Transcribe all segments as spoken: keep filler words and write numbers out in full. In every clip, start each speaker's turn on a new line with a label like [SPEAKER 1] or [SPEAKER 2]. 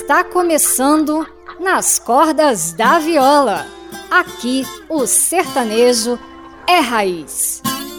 [SPEAKER 1] Está começando Nas Cordas da Viola. Aqui o sertanejo é raiz.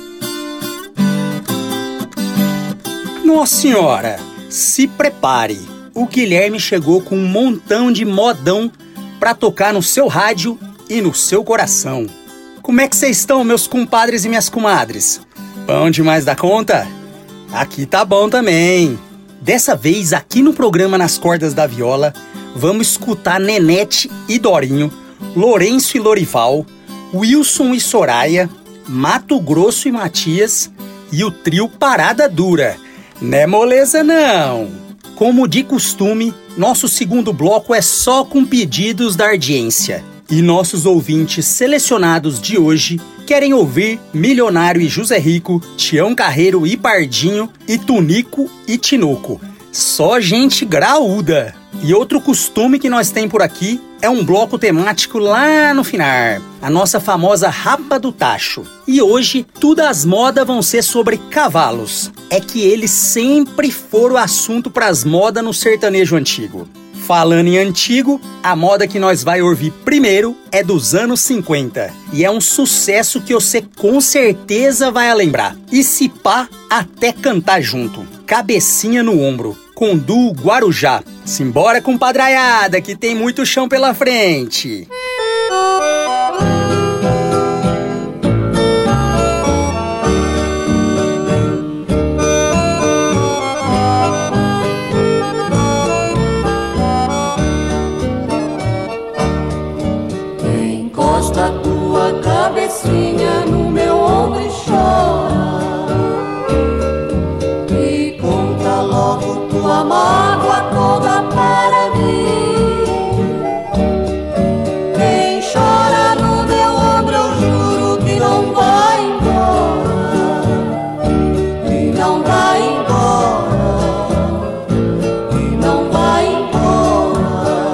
[SPEAKER 2] Nossa senhora, se prepare. O Guilherme chegou com um montão de modão pra tocar no seu rádio e no seu coração. Como é que vocês estão, meus compadres e minhas comadres? Bom demais da conta? Aqui tá bom também. Dessa vez, aqui no programa Nas Cordas da Viola, vamos escutar Nenete e Dorinho, Lourenço e Lorival, Wilson e Soraya, Mato Grosso e Matias e o trio Parada Dura. Não é moleza não! Como de costume, nosso segundo bloco é só com pedidos da audiência. E nossos ouvintes selecionados de hoje querem ouvir Milionário e José Rico, Tião Carreiro e Pardinho e Tunico e Tinoco. Só gente graúda. E outro costume que nós tem por aqui é um bloco temático lá no final, a nossa famosa Rapa do Tacho. E hoje, todas as modas vão ser sobre cavalos. É que eles sempre foram assunto pras modas no sertanejo antigo. Falando em antigo, a moda que nós vai ouvir primeiro é dos anos cinquenta. E é um sucesso que você com certeza vai lembrar. E se pá, até cantar junto. Cabecinha no ombro, com duo Guarujá. Simbora, compadraiada, que tem muito chão pela frente.
[SPEAKER 3] Encosta tua cabecinha no meu ombro e chora, e conta logo tua mágoa toda para mim. Quem chora no meu ombro eu juro que não vai embora, que não vai embora, que não vai embora.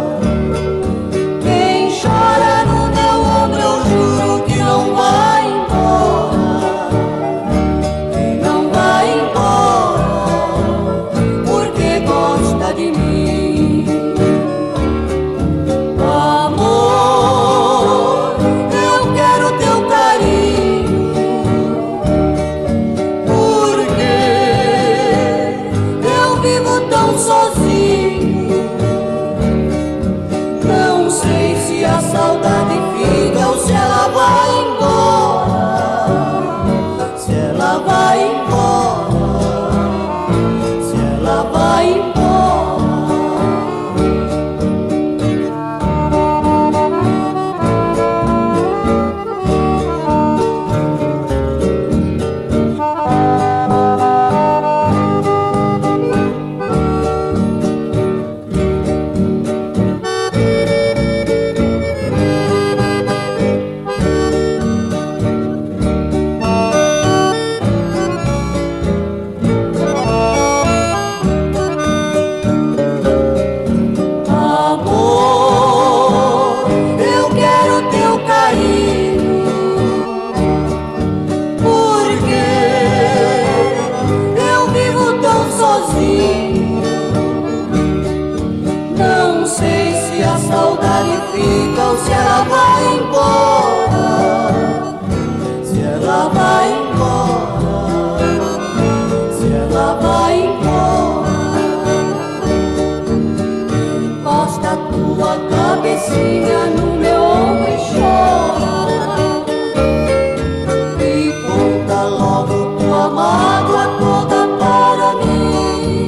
[SPEAKER 3] Quem chora no meu ombro eu juro que não vai embora, que não vai embora, porque gosta de mim. Amor, eu quero teu carinho, porque eu vivo tão sozinho. Não sei se a saudade fica ou se ela vai embora, se ela vai embora, se ela vai embora. Amor, eu quero teu carinho, porque eu vivo tão sozinho. Não sei se a saudade fica ou se ela vai embora, se ela vai embora, se ela vai embora. Encosta tua cabecinha no meu ombro e chora, e conta logo tua mágoa toda para mim.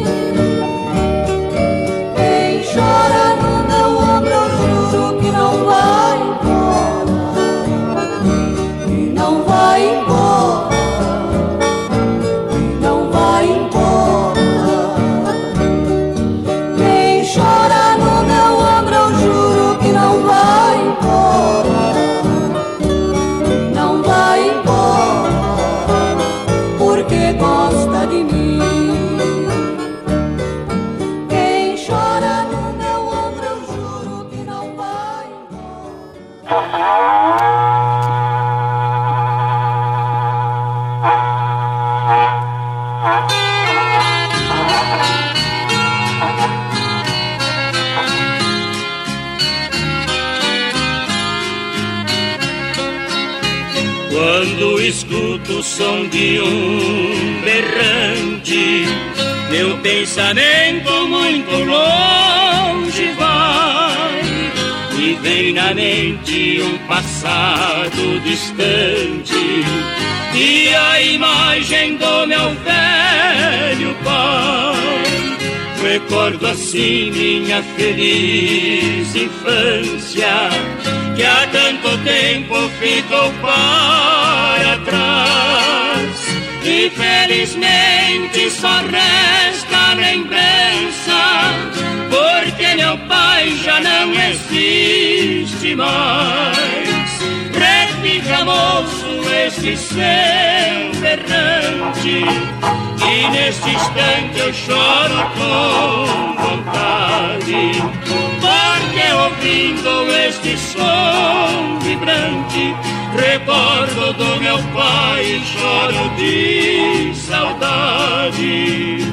[SPEAKER 3] Quem chora no meu ombro eu juro que não vai embora, que não vai embora, que não vai embora. Quem chora no meu ombro eu juro que não vai embora, que não vai embora, porque gosta de mim. Quem chora no meu ombro eu juro que não vai embora.
[SPEAKER 4] Quando escuto o som de um berrante, meu pensamento muito longe vai, e vem na mente um passado distante e a imagem do meu velho pai. Recordo assim minha feliz infância, que há tanto tempo ficou para trás, e felizmente só resta lembrança, porque meu pai já não existe mais. Repica, moço, este seu berrante, e neste instante eu choro com vontade, porque ouvindo este som vibrante, recordo do meu pai e choro de saudade.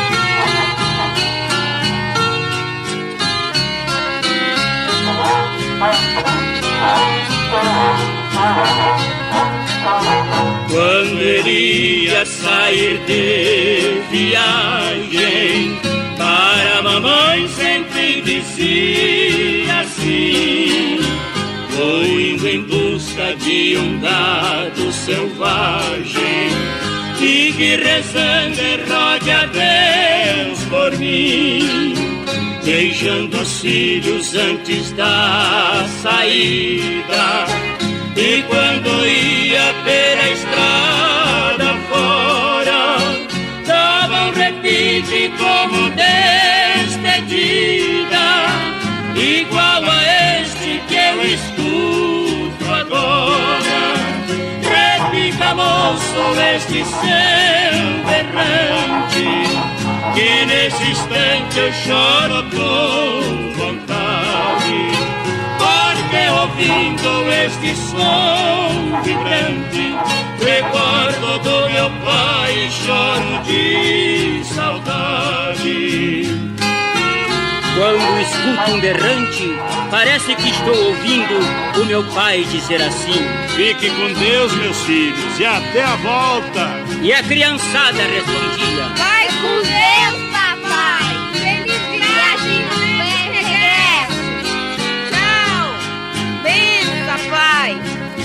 [SPEAKER 4] Quando ele ia sair de viagem, para a mamãe sempre dizia assim: vou indo em busca de um gado selvagem, fique rezando e rogue a Deus por mim, beijando os filhos antes da saída. E quando ia pela estrada fora, dava um repite como despedida, igual a este que eu escuto agora. Repica, moço, este seu berrante, que nesse instante eu choro com vontade, porque ouvindo este som vibrante, recordo do meu pai e choro de saudade.
[SPEAKER 5] Quando escuto um berrante, parece que estou ouvindo o meu pai dizer assim:
[SPEAKER 6] fique com Deus, meus filhos, e até a volta.
[SPEAKER 5] E a criançada respondia:
[SPEAKER 7] vai com Deus, papai, feliz viagem e regresso. Tchau, beijo, papai.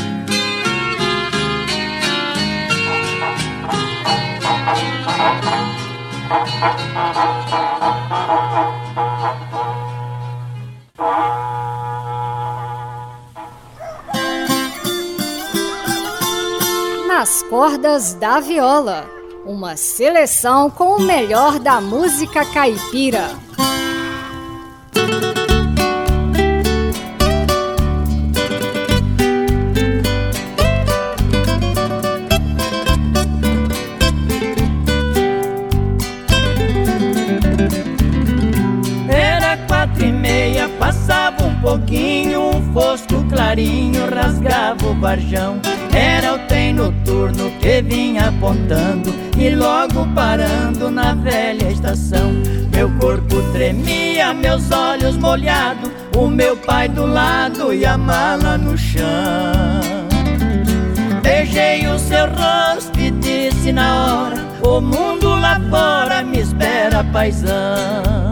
[SPEAKER 1] Nas cordas da viola, uma seleção com o melhor da música caipira.
[SPEAKER 8] Era quatro e meia, passava um pouquinho, um fosco clarinho rasgava o varjão. Era o trem noturno que vinha apontando e logo parando na velha estação. Meu corpo tremia, meus olhos molhados, o meu pai do lado e a mala no chão. Beijei o seu rosto e disse na hora: o mundo lá fora me espera, paizão.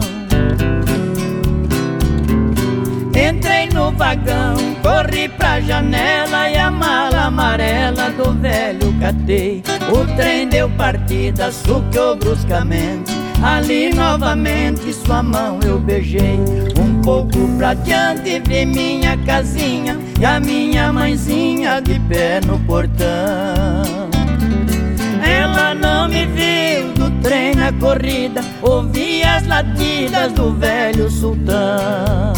[SPEAKER 8] Entrei no vagão, corri pra janela e a mala amarela do velho catei. O trem deu partida, sucou bruscamente, ali novamente sua mão eu beijei. Um pouco pra diante vi minha casinha e a minha mãezinha de pé no portão. Ela não me viu do trem na corrida, ouvi as latidas do velho sultão.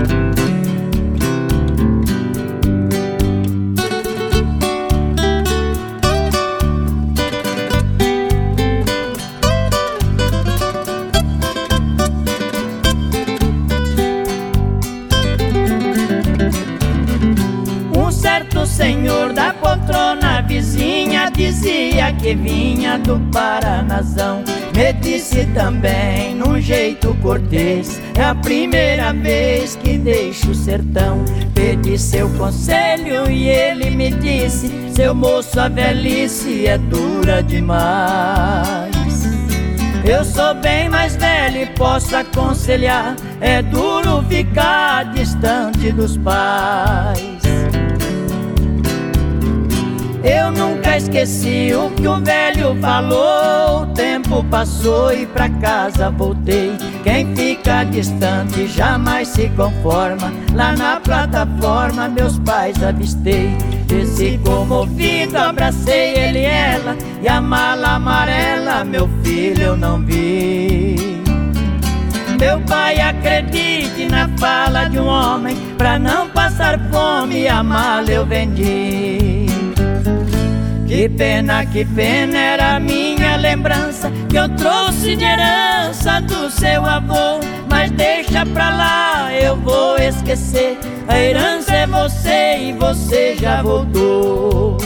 [SPEAKER 8] O senhor da poltrona vizinha dizia que vinha do Paranazão. me disse também num jeito cortês: é a primeira vez que deixo o sertão. Pedi seu conselho e ele me disse: seu moço, a velhice é dura demais. Eu sou bem mais velho e posso aconselhar: é duro ficar distante dos pais. Eu nunca esqueci o que o velho falou. O tempo passou e pra casa voltei. Quem fica distante jamais se conforma. Lá na plataforma meus pais avistei. Desci comovido, abracei ele e ela. E a mala amarela, meu filho, eu não vi. Meu pai, acredite na fala de um homem. Pra não passar fome, a mala eu vendi. Que pena, que pena, era a minha lembrança que eu trouxe de herança do seu avô. Mas deixa pra lá, eu vou esquecer. A herança é você e você já voltou.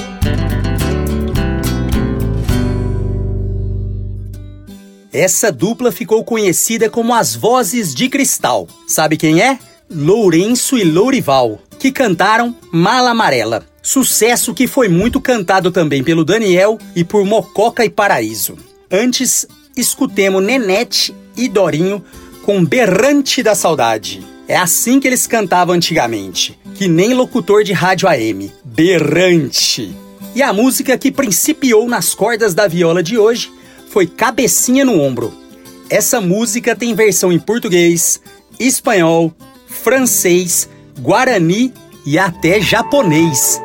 [SPEAKER 2] Essa dupla ficou conhecida como as Vozes de Cristal. Sabe quem é? Lourenço e Lourival, que cantaram Mala Amarela. Sucesso que foi muito cantado também pelo Daniel e por Mococa e Paraíso. Antes, escutemos Nenete e Dorinho com Berrante da Saudade. É assim que eles cantavam antigamente, que nem locutor de rádio A M. Berrante. E a música que principiou nas cordas da viola de hoje foi Cabecinha no Ombro. Essa música tem versão em português, espanhol, francês, guarani e até japonês.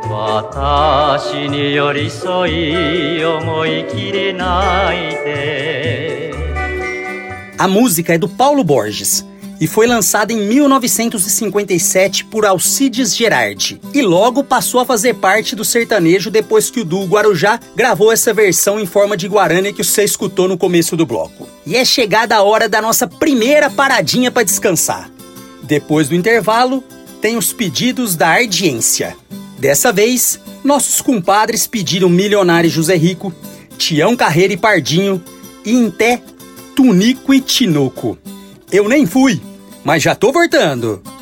[SPEAKER 2] A música é do Paulo Borges e foi lançada em mil novecentos e cinquenta e sete por Alcides Gerardi e logo passou a fazer parte do sertanejo depois que o duo Guarujá gravou essa versão em forma de guarani que você escutou no começo do bloco. E é chegada a hora da nossa primeira paradinha para descansar. Depois do intervalo, tem os pedidos da audiência. Dessa vez, nossos compadres pediram Milionário José Rico, Tião Carreira e Pardinho e Inté, Tunico e Tinoco. Eu nem fui, mas já tô voltando.